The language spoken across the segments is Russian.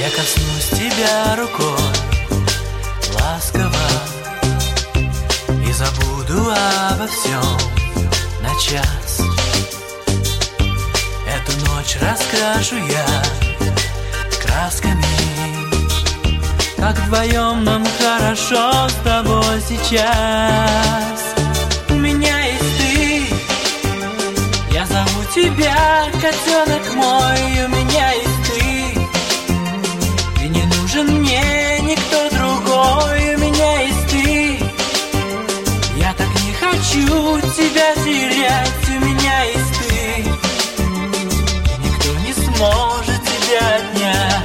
Я коснусь тебя рукой ласково и забуду обо всем на час. Эту ночь раскрашу я красками, как вдвоем нам хорошо с тобой сейчас. У меня есть ты, я зову тебя, котенок мой. У меня есть ты, и не нужен мне никто другой. У меня есть ты, я так не хочу тебя терять. У меня есть ты, и никто не сможет тебя отнять.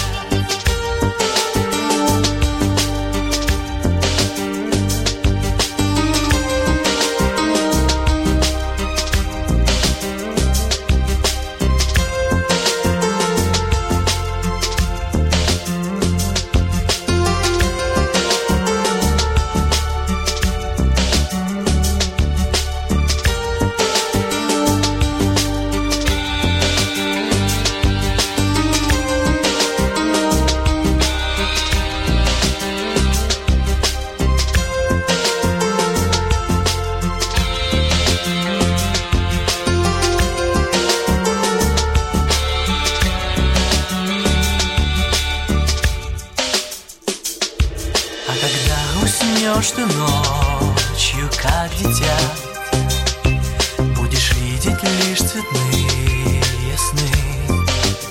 Уснешь ты ночью, как дитя, будешь видеть лишь цветные сны.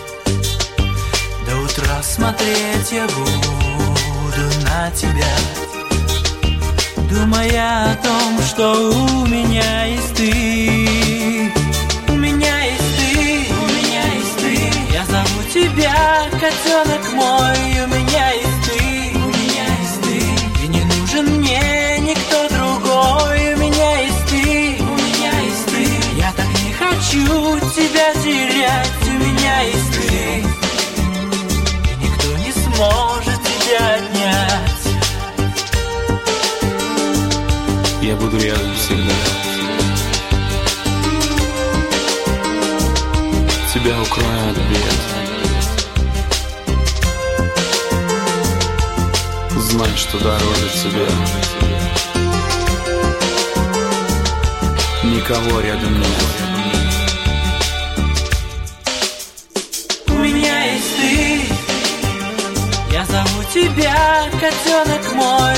До утра смотреть я буду на тебя, думая о том, что у меня есть ты. У меня есть ты, у меня есть ты, я зову тебя, котенок мой. У меня есть ты, у меня есть ты, и не нужен мне никто другой. У меня есть ты, у меня есть ты, я так не хочу тебя терять. У меня есть ты, и никто не сможет тебя отнять. Я буду рядом всегда. Тебя укрою от бед. Знай, что дороже тебя никого рядом нет. У меня есть ты, я зову тебя, котенок мой.